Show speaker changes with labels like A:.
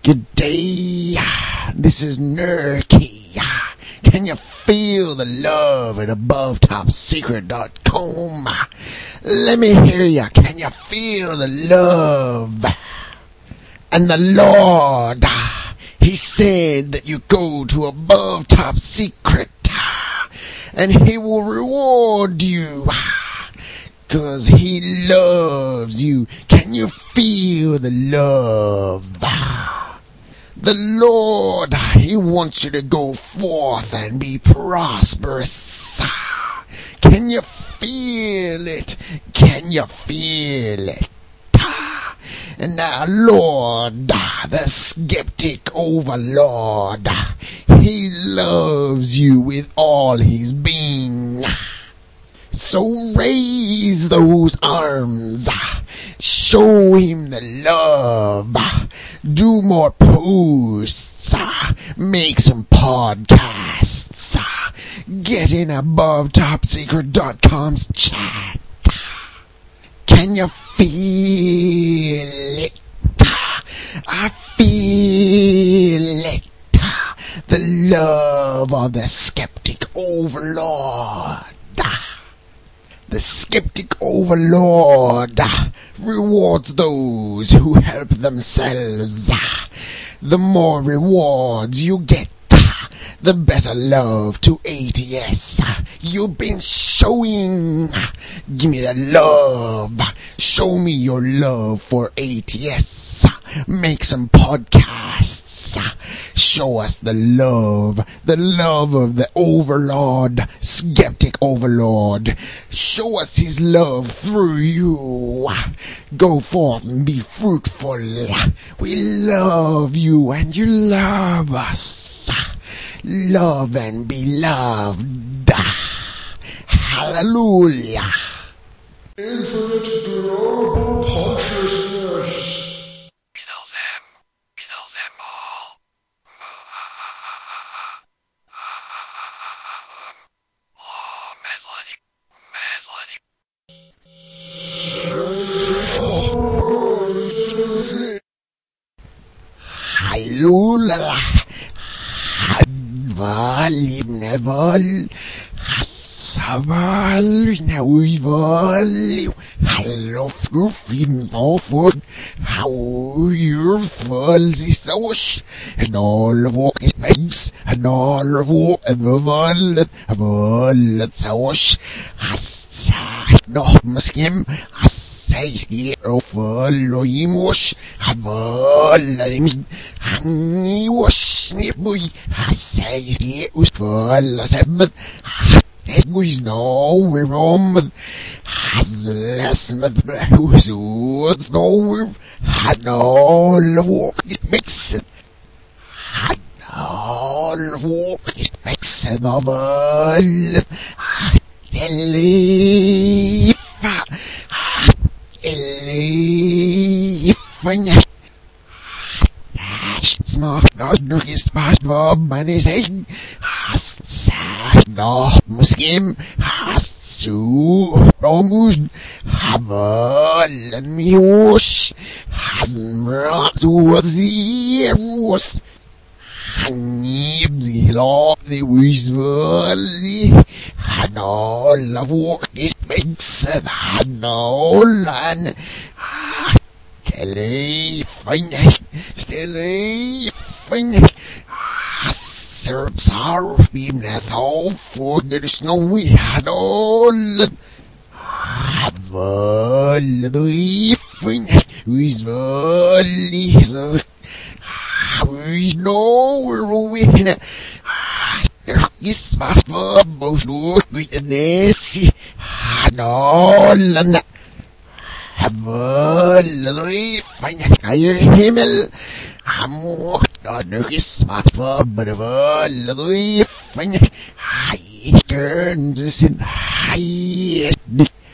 A: Good day. This is Nerky. Can you feel the love at AboveTopSecret.com? Let me hear ya. Can you feel the love? And the Lord, He said that you go to Above Top Secret, and He will reward you, 'cause He loves you. Can you feel the love? The Lord, He wants you to go forth and be prosperous. Can you feel it? Can you feel it? And now, Lord, the skeptic overlord, He loves you with all His being. So raise those arms, show Him the love, do more posts, make some podcasts, get in AboveTopSecret.com's chat. Can you feel it? I feel it. The love of the skeptic overlord. The skeptic overlord rewards those who help themselves. The more rewards you get, the better love to ATS you've been showing. Give me the love. Show me your love for ATS. Make some podcasts. Show us the love of the overlord, skeptic overlord. Show us his love through you. Go forth and be fruitful. We love you and you love us. Love and be loved. Hallelujah.
B: Infinite global consciousness.
C: Kill them all. Oh,
A: Hallelujah. Hadvalibneval. Savalinawival. Hallofrufinfofod. How your falls is sosh. And all of walk is pegs. And all of walk and the wallet. And all at sosh. Hassa. No, muskim. Say of following wash, have all them hanging wash, boy. I say it was full of seven. It was nowhere wrong. Has less than the who's nowhere. Had all the walk is mixing. Had all the walk is mixing of all. Smart Gosner is fast Bob and his head has sad no muskim has to almost have a mush has rocks with the rose the law the wishful had all of work is makes and had all and Stille fine. Serves our beam that all for there's no we had all. Have all the fine. Who's volley so. We know we're winning. There is fast for both look with the Nessie. Had all and that. Have all the fine. I hear Himmel. I'm walked on the Christmas but of all the fine. I turn to sin.